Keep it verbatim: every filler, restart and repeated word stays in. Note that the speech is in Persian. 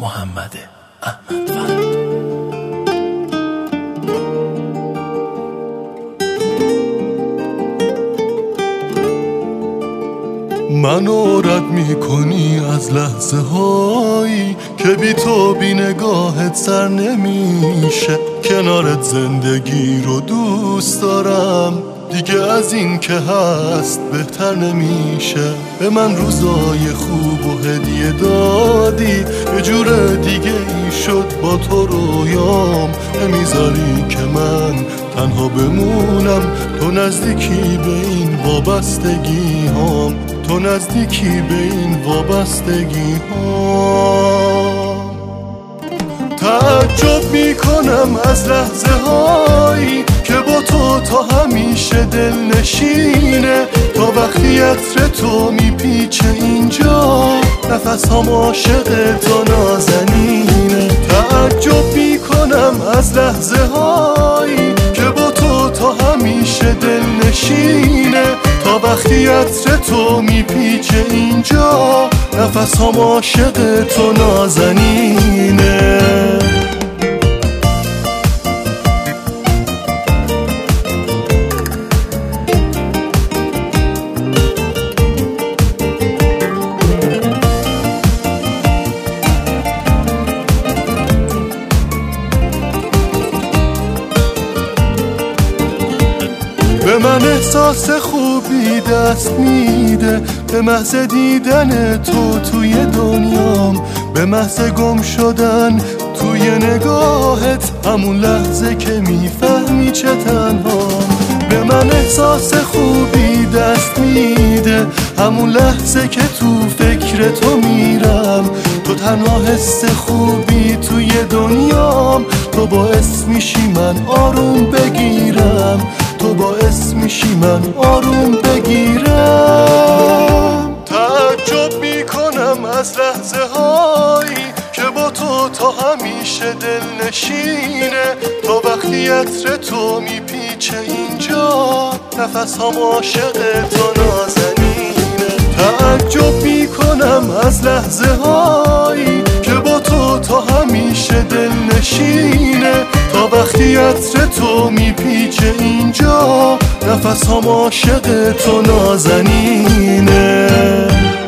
محمد احمدفر. منو رد میکنی از لحظه هایی که بی تو بی نگاهت سر نمیشه. کنارت زندگی رو دوست دارم، دیگه از این که هست بهتر نمیشه. به من روزای خوب و هدیه دادی، یه جور دیگه ای شد با تو رویام. نمیذاری که من تنها بمونم، تو نزدیکی به این وابستگی هام، تو نزدیکی به این وابستگی هام. تعجب میکنم از لحظه هایی که با تو تا همیشه دل نشینه. تا وقتی عطر تو میپیچه اینجا، نفس هم عاشق تو نازنینه. تعجب میکنم از لحظه هایی که با تو تا همیشه دل نشینه. تا وقتی عطر تو میپیچه اینجا، نفس هم عاشق تو نازنینه. به من احساس خوبی دست میده، به محض دیدن تو توی دنیام، به محض گم شدن توی نگاهت، همون لحظه که میفهمی چه تنهام. به من احساس خوبی دست میده، همون لحظه که تو فکر تو میرم. تو تنها حس خوبی توی دنیام، تو باعث میشی من آروم بگیرم، تو باعث میشی من آروم بگیرم. تعجب میکنم از لحظه هایی که با تو تا همیشه دل نشینه. تا وقتی عطر تو میپیچه اینجا، نفس هم عاشق تو نازنینه. تعجب میکنم از لحظه هایی که با تو تا همیشه دل نشینه. تا وقتی عطر تو میپیچه اینجا، نفس هم عاشق تو نازنینه.